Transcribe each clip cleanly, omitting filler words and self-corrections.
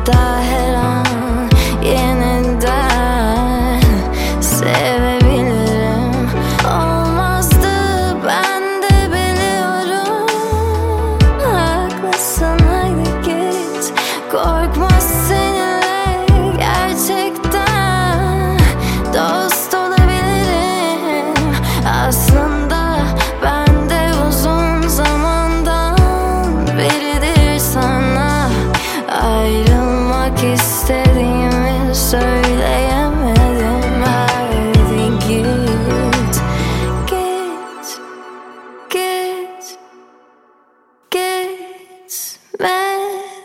da her an yeniden sevebilirim. Olmazdı, ben de biliyorum. Haklısın, haydi git. Korkma, seninle gerçekten dost olabilirim. Aslında ben de uzun zamandan beridir sana ayrılmak istediğimi söyleyemedim. Haydi git, git, git, gitme,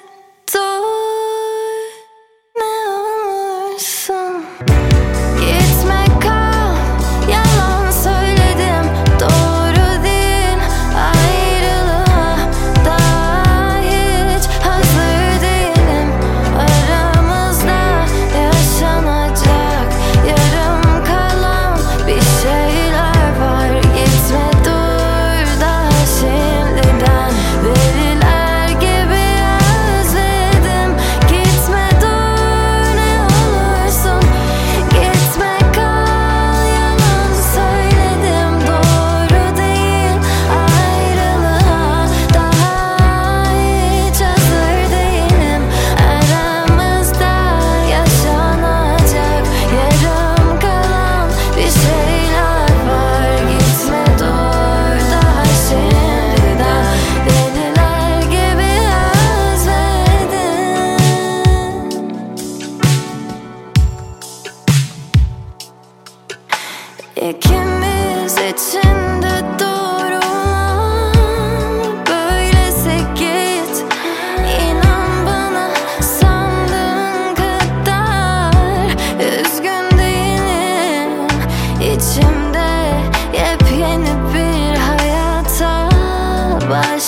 dur, ne olursun. Gitme, kal, yalan söyledim, doğru değil. Ayrılığa da hiç hazır değilim. Aramızda yaşanacak yarım kalan bir şeyler var. Gitme, dur, daha şimdiden veriler gibi özledim. Gitme, dur, ne olursun. Gitme, kal, yalan söyledim, doğru değil. Ayrılığa daha hiç hazır değilim. Aramızda yaşanacak yarım kalan bir şeyler var. Gitme, dur, daha şimdiden deliler gibi özledim. İkimiz için de doğru olan böylesi, git. İnan bana, sandığın kadar üzgün değilim. İçimde yepyeni bir hayata